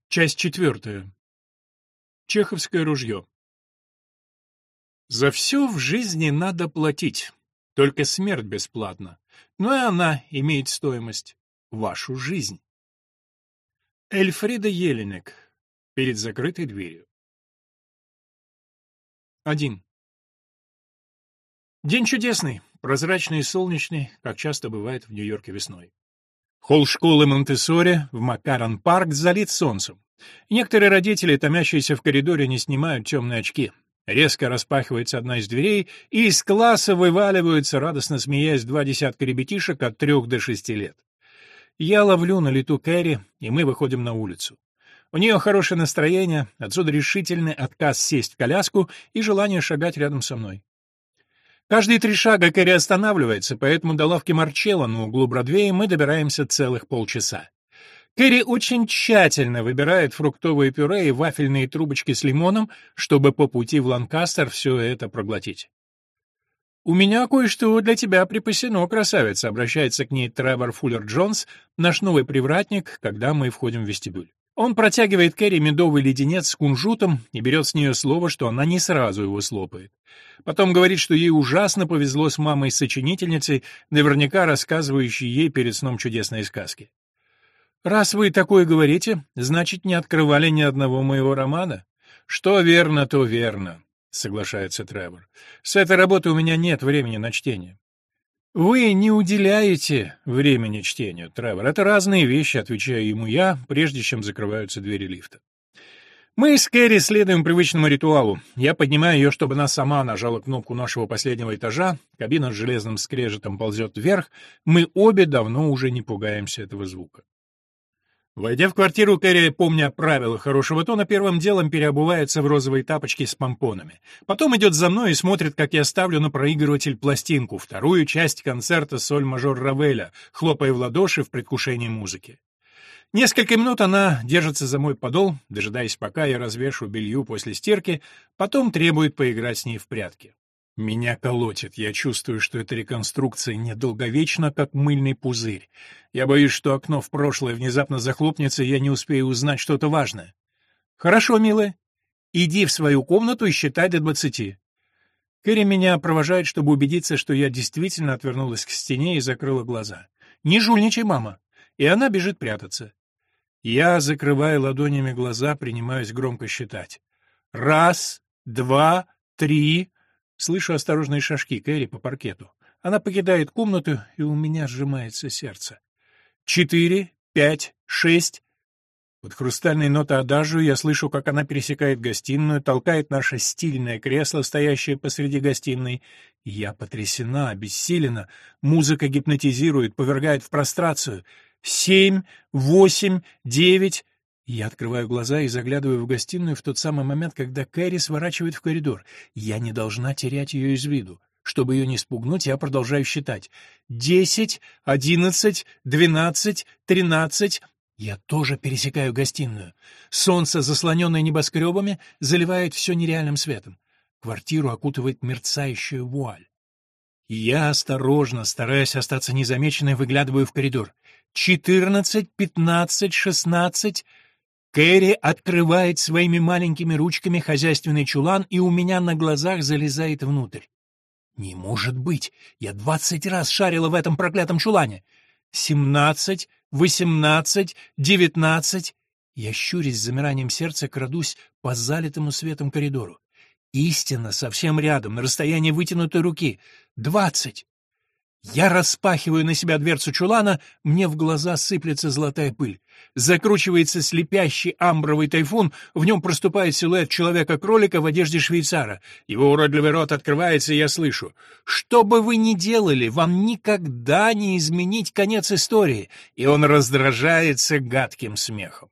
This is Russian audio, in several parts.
Часть четвертая. Чеховское ружье. За все в жизни надо платить. Только смерть бесплатна. Но и она имеет стоимость. Вашу жизнь. Эльфрида Елинек. Перед закрытой дверью. 1. День чудесный, прозрачный и солнечный, как часто бывает в Нью-Йорке весной. Холл школы Монтессори в Маккарран-парк залит солнцем. Некоторые родители, томящиеся в коридоре, не снимают темные очки. Резко распахивается одна из дверей, и из класса вываливаются, радостно смеясь, 20 ребятишек от 3 до 6 лет. Я ловлю на лету Кэрри, и мы выходим на улицу. У нее хорошее настроение, отсюда решительный отказ сесть в коляску и желание шагать рядом со мной. Каждые 3 шага Кэрри останавливается, поэтому до лавки Марчелло на углу Бродвея мы добираемся целых полчаса. Кэрри очень тщательно выбирает фруктовое пюре и вафельные трубочки с лимоном, чтобы по пути в Ланкастер все это проглотить. «У меня кое-что для тебя припасено, красавица», — обращается к ней Тревор Фуллер-Джонс, наш новый привратник, когда мы входим в вестибюль. Он протягивает Кэрри медовый леденец с кунжутом и берет с нее слово, что она не сразу его слопает. Потом говорит, что ей ужасно повезло с мамой-сочинительницей, наверняка рассказывающей ей перед сном чудесные сказки. «Раз вы такое говорите, значит, не открывали ни одного моего романа?» «Что верно, то верно», — соглашается Тревор. «С этой работы у меня нет времени на чтение». «Вы не уделяете времени чтению, Тревор. Это разные вещи», — отвечаю ему я, прежде чем закрываются двери лифта. Мы с Кэрри следуем привычному ритуалу. Я поднимаю ее, чтобы она сама нажала кнопку нашего последнего этажа, кабина с железным скрежетом ползет вверх, мы обе давно уже не пугаемся этого звука. Войдя в квартиру, Кэрри, помня правила хорошего тона, первым делом переобувается в розовые тапочки с помпонами. Потом идет за мной и смотрит, как я ставлю на проигрыватель пластинку, вторую часть концерта соль-мажор Равеля, хлопая в ладоши в предвкушении музыки. Несколько минут она держится за мой подол, дожидаясь, пока я развешу белью после стирки, потом требует поиграть с ней в прятки. Меня колотит, я чувствую, что эта реконструкция недолговечна, как мыльный пузырь. Я боюсь, что окно в прошлое внезапно захлопнется, и я не успею узнать что-то важное. «Хорошо, милая. Иди в свою комнату и считай до 20». Кэрри меня провожает, чтобы убедиться, что я действительно отвернулась к стене и закрыла глаза. «Не жульничай, мама». И она бежит прятаться. Я, закрывая ладонями глаза, принимаюсь громко считать. 1, 2, 3... Слышу осторожные шажки Кэрри по паркету. Она покидает комнату, и у меня сжимается сердце. 4, 5, 6... Под хрустальные ноты адажио я слышу, как она пересекает гостиную, толкает наше стильное кресло, стоящее посреди гостиной. Я потрясена, обессилена. Музыка гипнотизирует, повергает в прострацию. 7, 8, 9... Я открываю глаза и заглядываю в гостиную в тот самый момент, когда Кэрри сворачивает в коридор. Я не должна терять ее из виду. Чтобы ее не спугнуть, я продолжаю считать. 10, 11, 12, 13... Я тоже пересекаю гостиную. Солнце, заслоненное небоскребами, заливает все нереальным светом. Квартиру окутывает мерцающая вуаль. Я осторожно, стараясь остаться незамеченной, выглядываю в коридор. 14, 15, 16... Кэрри открывает своими маленькими ручками хозяйственный чулан и у меня на глазах залезает внутрь. Не может быть! Я 20 раз шарила в этом проклятом чулане. 17, 18, 19... Я, щурясь с замиранием сердца, крадусь по залитому светом коридору. Истина совсем рядом, на расстоянии вытянутой руки. 20... Я распахиваю на себя дверцу чулана, мне в глаза сыплется золотая пыль. Закручивается слепящий амбровый тайфун, в нем проступает силуэт человека-кролика в одежде швейцара. Его уродливый рот открывается, и я слышу: «Что бы вы ни делали, вам никогда не изменить конец истории!» И он раздражается гадким смехом.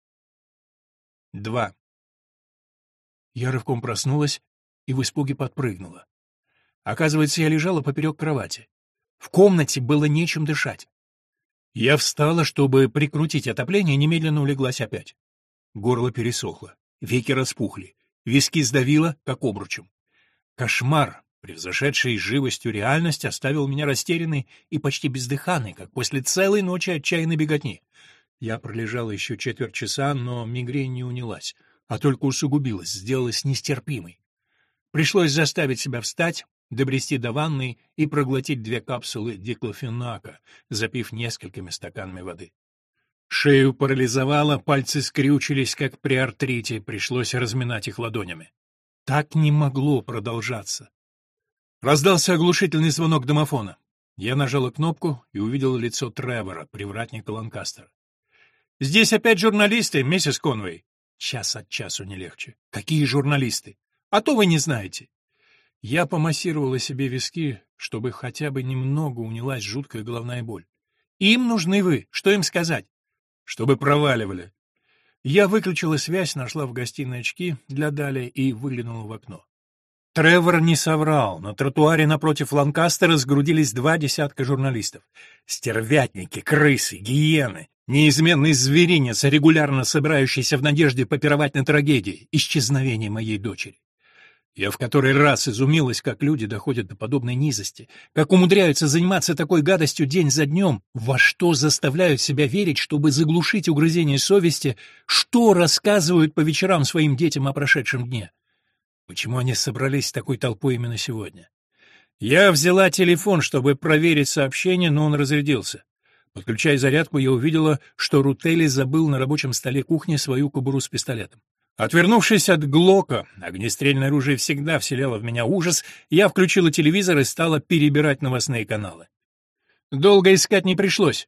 2. Я рывком проснулась и в испуге подпрыгнула. Оказывается, я лежала поперек кровати. В комнате было нечем дышать. Я встала, чтобы прикрутить отопление, и немедленно улеглась опять. Горло пересохло, веки распухли, виски сдавило, как обручем. Кошмар, превзошедший живостью реальность, оставил меня растерянной и почти бездыханной, как после целой ночи отчаянной беготни. Я пролежала еще четверть часа, но мигрень не унялась, а только усугубилась, сделалась нестерпимой. Пришлось заставить себя встать, добрести до ванной и проглотить 2 капсулы диклофенака, запив несколькими стаканами воды. Шею парализовало, пальцы скрючились, как при артрите, пришлось разминать их ладонями. Так не могло продолжаться. Раздался оглушительный звонок домофона. Я нажала кнопку и увидела лицо Тревора, привратника Ланкастера. «Здесь опять журналисты, миссис Конвей». Час от часу не легче. «Какие журналисты? А то вы не знаете». Я помассировала себе виски, чтобы хотя бы немного унялась жуткая головная боль. «Им нужны вы. Что им сказать?» «Чтобы проваливали». Я выключила связь, нашла в гостиной очки для Дали и выглянула в окно. Тревор не соврал. На тротуаре напротив Ланкастера сгрудились 2 десятка журналистов. Стервятники, крысы, гиены, неизменный зверинец, регулярно собирающийся в надежде попировать на трагедии, исчезновение моей дочери. Я в который раз изумилась, как люди доходят до подобной низости, как умудряются заниматься такой гадостью день за днем, во что заставляют себя верить, чтобы заглушить угрызение совести, что рассказывают по вечерам своим детям о прошедшем дне. Почему они собрались такой толпой именно сегодня? Я взяла телефон, чтобы проверить сообщение, но он разрядился. Подключая зарядку, я увидела, что Рутели забыл на рабочем столе кухни свою кобуру с пистолетом. Отвернувшись от Глока, огнестрельное оружие всегда вселяло в меня ужас, я включила телевизор и стала перебирать новостные каналы. Долго искать не пришлось.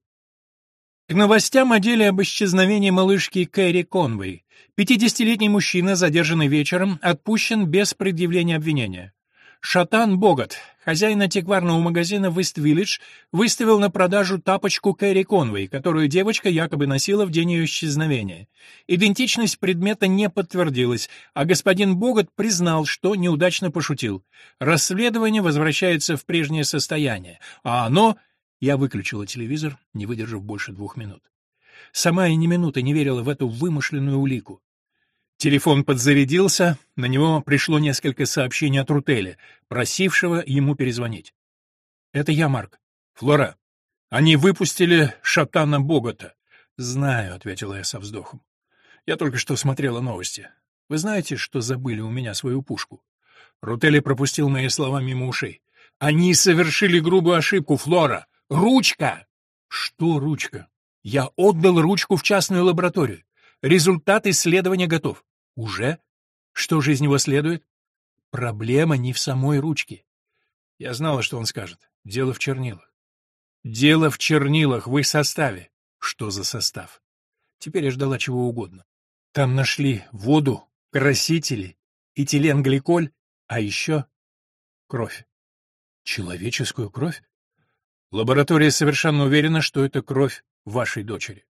К новостям о деле об исчезновении малышки Кэрри Конвей. 50-летний мужчина, задержанный вечером, отпущен без предъявления обвинения. Шатан Богат, хозяин антикварного магазина в Ист-Виллидж, выставил на продажу тапочку Кэрри Конвей, которую девочка якобы носила в день ее исчезновения. Идентичность предмета не подтвердилась, а господин Богат признал, что неудачно пошутил. Расследование возвращается в прежнее состояние, а оно... Я выключила телевизор, не выдержав больше 2 минут. Сама я ни минуты не верила в эту вымышленную улику. Телефон подзарядился, на него пришло несколько сообщений от Рутеля, просившего ему перезвонить. «Это я, Марк. Флора. Они выпустили Шатана Богата». «Знаю», — ответила я со вздохом. «Я только что смотрела новости. Вы знаете, что забыли у меня свою пушку?» Рутели пропустил мои слова мимо ушей. «Они совершили грубую ошибку, Флора. Ручка!» «Что ручка?» «Я отдал ручку в частную лабораторию. Результат исследования готов». «Уже? Что же из него следует?» «Проблема не в самой ручке». Я знала, что он скажет. «Дело в чернилах». «Дело в чернилах, в их составе». «Что за состав?» Теперь я ждала чего угодно. Там нашли воду, красители, этиленгликоль, а еще кровь. Человеческую кровь? Лаборатория совершенно уверена, что это кровь вашей дочери.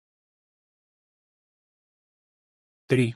3.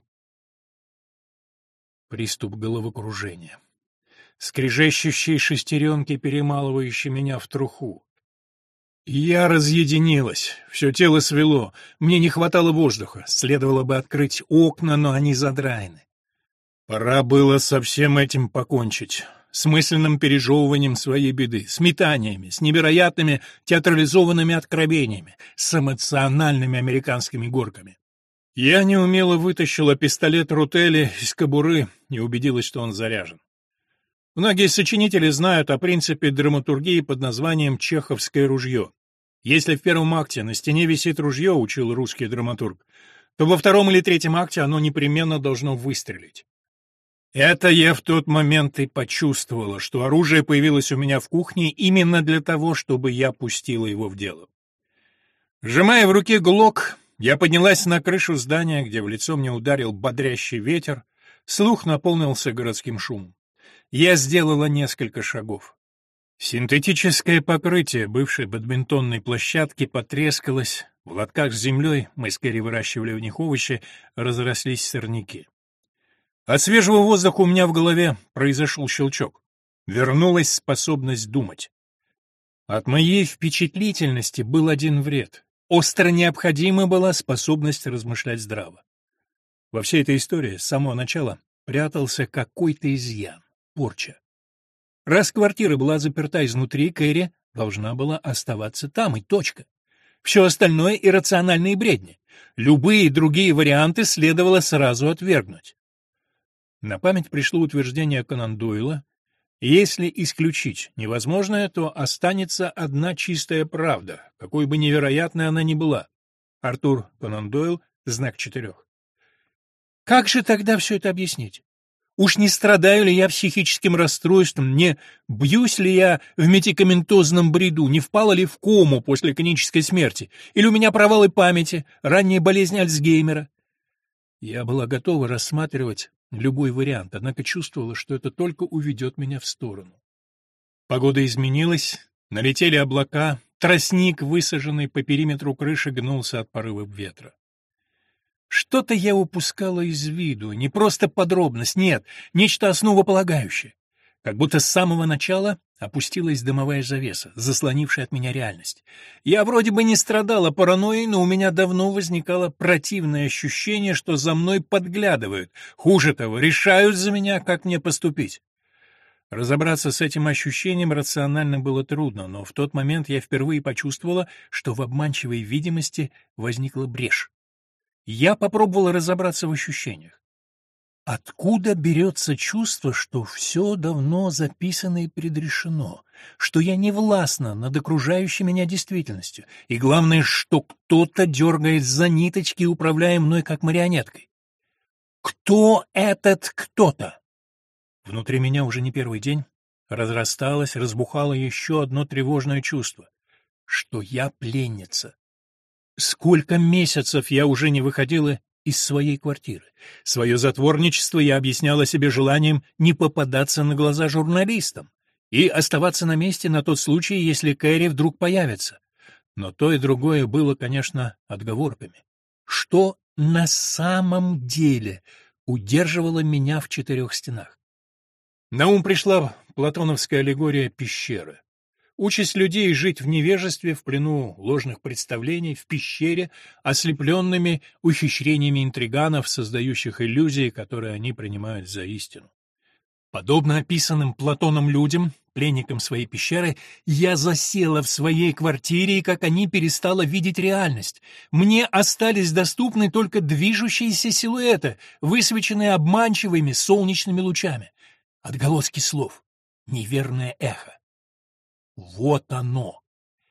Приступ головокружения. Скрежещущие шестеренки, перемалывающие меня в труху. Я разъединилась, все тело свело, мне не хватало воздуха, следовало бы открыть окна, но они задраены. Пора было со всем этим покончить, с мысленным пережевыванием своей беды, с метаниями, с невероятными театрализованными откровениями, с эмоциональными американскими горками. Я неумело вытащила пистолет Рутели из кобуры и убедилась, что он заряжен. Многие сочинители знают о принципе драматургии под названием «чеховское ружье». Если в первом акте на стене висит ружье, учил русский драматург, то во втором или третьем акте оно непременно должно выстрелить. Это я в тот момент и почувствовала, что оружие появилось у меня в кухне именно для того, чтобы я пустила его в дело. Сжимая в руке глок, я поднялась на крышу здания, где в лицо мне ударил бодрящий ветер, слух наполнился городским шумом. Я сделала несколько шагов. Синтетическое покрытие бывшей бадминтонной площадки потрескалось, в лотках с землей, мы с Кэрри выращивали в них овощи, разрослись сорняки. От свежего воздуха у меня в голове произошел щелчок. Вернулась способность думать. От моей впечатлительности был один вред. Остро необходима была способность размышлять здраво. Во всей этой истории с самого начала прятался какой-то изъян. Порча. Раз квартира была заперта изнутри, Кэрри должна была оставаться там, и точка. Все остальное — иррациональные бредни. Любые другие варианты следовало сразу отвергнуть. На память пришло утверждение Конан Дойла: если исключить невозможное, то останется одна чистая правда, какой бы невероятной она ни была. Артур Конан Дойл, «Знак четырех». Как же тогда все это объяснить? Уж не страдаю ли я психическим расстройством, не бьюсь ли я в медикаментозном бреду, не впала ли в кому после клинической смерти, или у меня провалы памяти, ранняя болезнь Альцгеймера? Я была готова рассматривать любой вариант, однако чувствовала, что это только уведет меня в сторону. Погода изменилась, налетели облака, тростник, высаженный по периметру крыши, гнулся от порывов ветра. Что-то я упускала из виду, не просто подробность, нет, нечто основополагающее. Как будто с самого начала опустилась дымовая завеса, заслонившая от меня реальность. Я вроде бы не страдала паранойей, но у меня давно возникало противное ощущение, что за мной подглядывают. Хуже того, решают за меня, как мне поступить. Разобраться с этим ощущением рационально было трудно, но в тот момент я впервые почувствовала, что в обманчивой видимости возникла брешь. Я попробовала разобраться в ощущениях. Откуда берется чувство, что все давно записано и предрешено, что я не властна над окружающей меня действительностью, и главное, что кто-то дергает за ниточки, управляя мной как марионеткой? Кто этот кто-то? Внутри меня уже не первый день разрасталось, разбухало еще одно тревожное чувство, что я пленница. Сколько месяцев я уже не выходила из своей квартиры. Свое затворничество я объясняла себе желанием не попадаться на глаза журналистам и оставаться на месте на тот случай, если Кэрри вдруг появится. Но то и другое было, конечно, отговорками. Что на самом деле удерживало меня в четырех стенах? На ум пришла платоновская аллегория пещеры. Участь людей жить в невежестве, в плену ложных представлений, в пещере, ослепленными ухищрениями интриганов, создающих иллюзии, которые они принимают за истину. Подобно описанным Платоном людям, пленникам своей пещеры, я засела в своей квартире, и, как они, перестала видеть реальность. Мне остались доступны только движущиеся силуэты, высвеченные обманчивыми солнечными лучами. Отголоски слов, неверное эхо. Вот оно.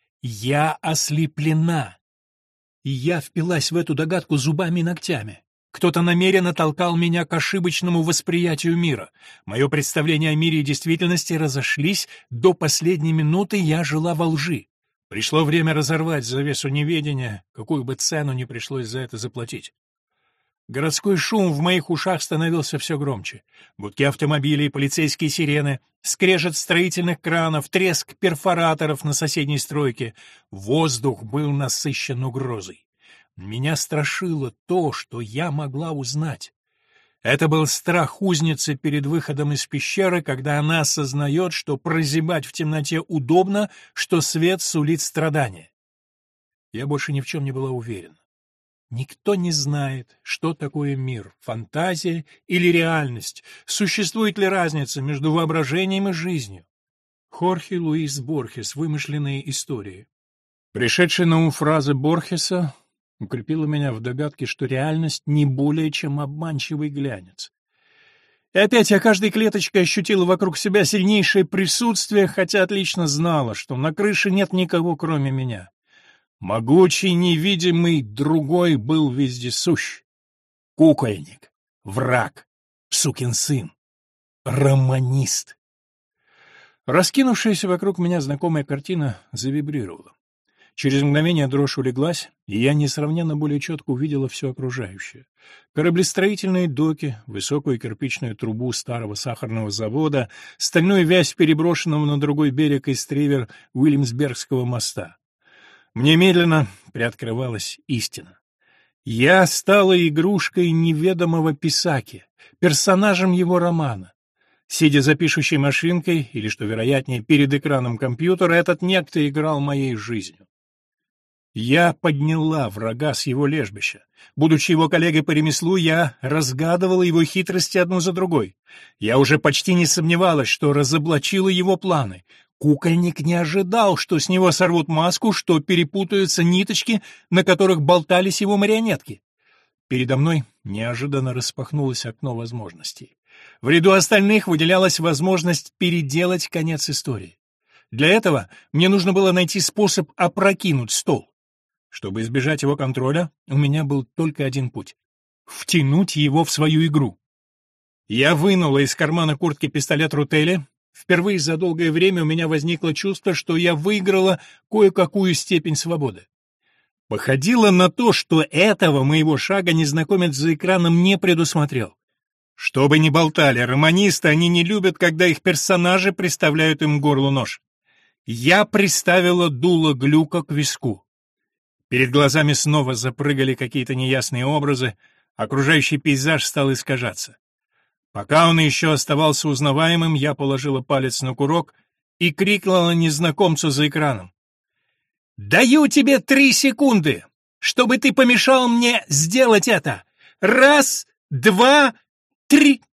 Я ослеплена. И я впилась в эту догадку зубами и ногтями. Кто-то намеренно толкал меня к ошибочному восприятию мира. Мое представление о мире и действительности разошлись. До последней минуты я жила во лжи. Пришло время разорвать завесу неведения, какую бы цену ни пришлось за это заплатить. Городской шум в моих ушах становился все громче. Гудки автомобилей, полицейские сирены, скрежет строительных кранов, треск перфораторов на соседней стройке. Воздух был насыщен угрозой. Меня страшило то, что я могла узнать. Это был страх узницы перед выходом из пещеры, когда она осознает, что прозябать в темноте удобно, что свет сулит страдания. Я больше ни в чем не была уверена. Никто не знает, что такое мир, фантазия или реальность, существует ли разница между воображением и жизнью. Хорхе Луис Борхес. Вымышленные истории. Пришедшая на ум фраза Борхеса укрепила меня в догадке, что реальность не более чем обманчивый глянец. И опять я каждой клеточкой ощутила вокруг себя сильнейшее присутствие, хотя отлично знала, что на крыше нет никого, кроме меня. Могучий, невидимый другой был вездесущ. Кукольник, враг, сукин сын, романист. Раскинувшаяся вокруг меня знакомая картина завибрировала. Через мгновение дрожь улеглась, и я несравненно более четко увидела все окружающее. Кораблестроительные доки, высокую кирпичную трубу старого сахарного завода, стальную вязь переброшенного на другой берег эстривер Уильямсбергского моста. Мне медленно приоткрывалась истина. Я стала игрушкой неведомого писаки, персонажем его романа. Сидя за пишущей машинкой, или, что вероятнее, перед экраном компьютера, этот некто играл моей жизнью. Я подняла врага с его лежбища. Будучи его коллегой по ремеслу, я разгадывала его хитрости одну за другой. Я уже почти не сомневалась, что разоблачила его планы. Кукольник не ожидал, что с него сорвут маску, что перепутаются ниточки, на которых болтались его марионетки. Передо мной неожиданно распахнулось окно возможностей. В ряду остальных выделялась возможность переделать конец истории. Для этого мне нужно было найти способ опрокинуть стол. Чтобы избежать его контроля, у меня был только один путь — втянуть его в свою игру. Я вынула из кармана куртки пистолет Рутели. Впервые за долгое время у меня возникло чувство, что я выиграла кое-какую степень свободы. Походило на то, что этого моего шага незнакомец за экраном не предусмотрел. Что бы ни болтали романисты, они не любят, когда их персонажи приставляют им к горлу нож. Я приставила дуло глюка к виску. Перед глазами снова запрыгали какие-то неясные образы, окружающий пейзаж стал искажаться. Пока он еще оставался узнаваемым, я положила палец на курок и крикнула незнакомцу за экраном. «Даю тебе 3 секунды, чтобы ты помешал мне сделать это! 1, 2, 3!»